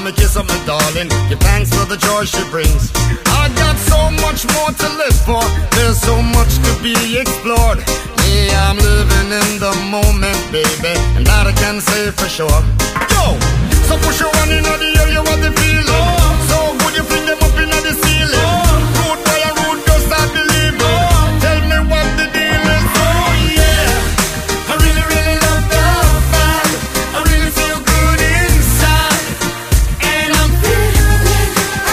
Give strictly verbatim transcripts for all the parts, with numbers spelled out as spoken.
me kiss up my darling, give thanks for the joy she brings. I got so much more to live for, there's so much to be explored. Yeah, I'm living in the moment, baby, and that I can say for sure. Yo, so push your one in the air, you want the feeling. So good you fling them up in the ceiling. Rude boy and rude girls, I believe it. Tell me what the deal is. Oh yeah, I really, really love the vibe. I really feel good inside, and I'm feeling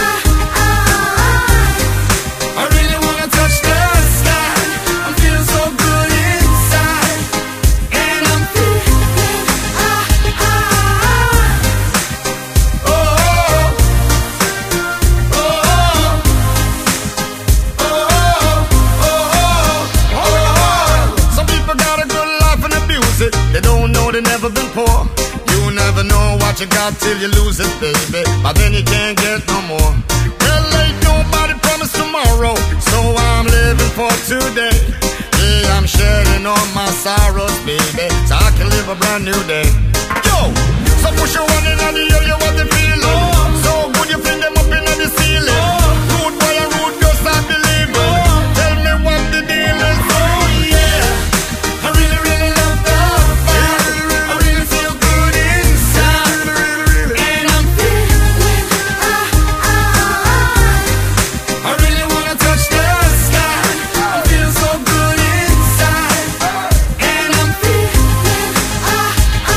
I, I really wanna touch the sky. I'm feeling so good inside, and I'm feeling I, I, oh, oh, oh, oh, oh. Some people got a good life and abuse it. They don't know they never been poor. You never know what you got till you lose it, baby. But then you can't get no more. Well, ain't nobody promised tomorrow, so I'm living for today. Yeah, I'm shedding all my sorrows, baby, so I can live a brand new day. Yo, so push your one in the air, you want the feeling. So good you fling them up in the ceiling. Rude boy and rude girls, I believe it. Tell me what the deal is. Oh yeah, I really, really love the vibe. I really feel good inside, and I'm feeling I, I, I really wanna touch the sky. I feel so good inside, and I'm feeling I, I,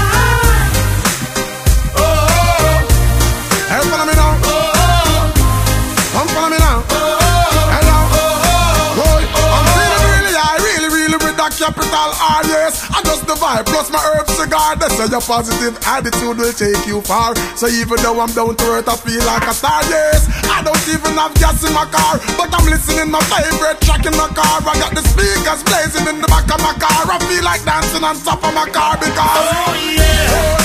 oh, oh, Hey, follow me now. oh, oh, Come follow me now. Hello. Boy, I'm feeling really high, really, really with that capital R, yes. I just the vibe, plus my herb cigar. They say your positive attitude will take you far. So even though I'm down to earth, I feel like a star, yes. I don't even have gas in my car, but I'm listening my favorite track in my car. I got the speakers blazing in the back of my car. I feel like dancing on top of my car because oh yeah.